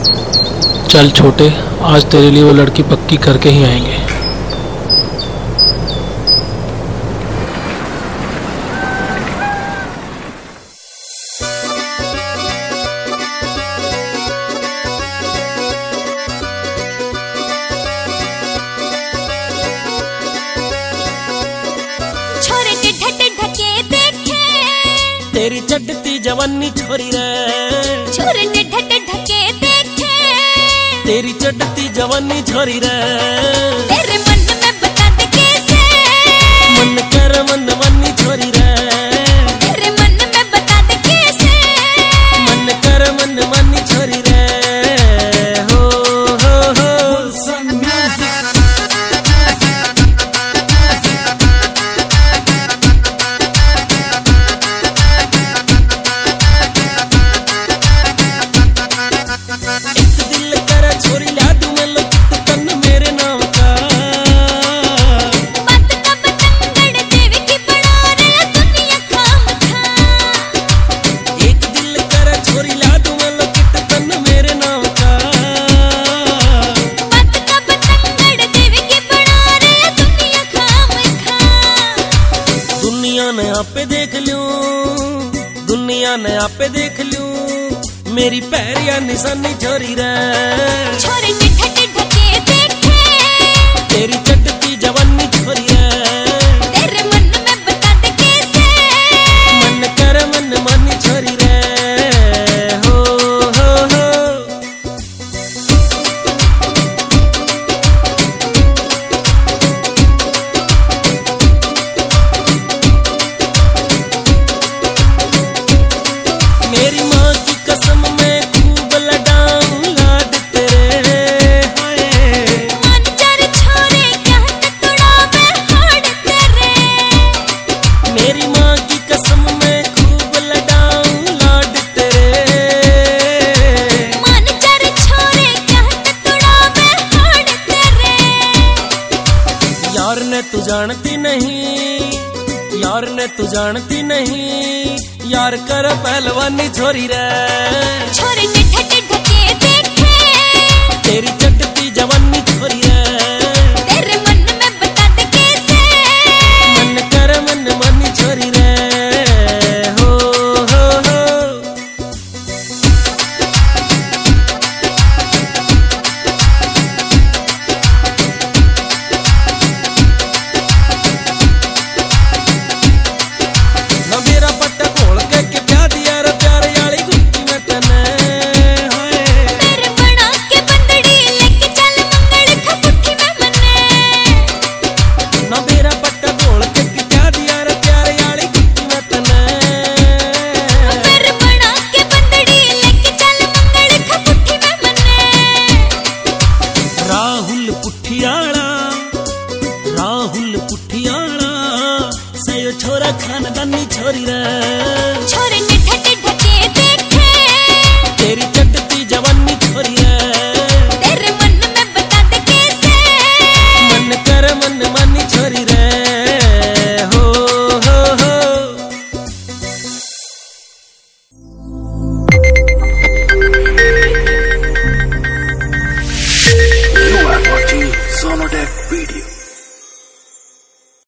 चल छोटे, आज तेरे लिए वो लड़की पक्की करके ही आएंगे। तेरी चढ़ती जवानी छोरी रे, छोरे ने ढके देखे। तेरी चढ़ती जवानी छोरी रे, तेरे मन में बता दे कैसे। मन कर मन मानी छोरी रे, तेरे मन में बता दे कैसे। मन कर मन मानी छोरी रे। हो हो हो आपे देख लूं, दुनिया ने आपे देख लूं, मेरी पैरिया निशानी छोरी रे। छोरे ने ढके देखे। तेरी चढ़ती जवानी छोरी रे, तेरे मन में बता दे कैसे। मन कर मन मानी छोरी रे। हो हो हो मेरी माँ की कसम मैं खूब लडाऊं लाड तेरे। हाय मन चार छोरे कहत तुड़ा मैं हाड तेरे। मेरी माँ की कसम मैं खूब लडाऊं लाड तेरे। मन चार छोरे कहत तुड़ा मैं हाड तेरे। यार ने तू जानती नहीं, यार ने तू जानती नहीं, यार कर पहलवानी छोरी रे। छोरे ने ढके देखे। तेरी चढ़ती जवानी छोरी रे, तेरे मन में बता दे कैसे। मन कर मन मानी छोरी रे। हो हो हो ना मेरा पट्टा खोल के क्या दिया रे प्यार याली गुत्ती में तने। हाय मेरे बना के बंदड़ी लेके चल मंगल खपुठी में मने। ना मेरा पट्टा खोल के क्या दिया रे प्यार याली गुत्ती में तने। मेरे बना के बंदड़ी लेके चल मंगल खपुठी में मने। राहुल पुठियाला, राहुल पुठियाला, सयो छोरा खानदानी छोरी रे। छोरे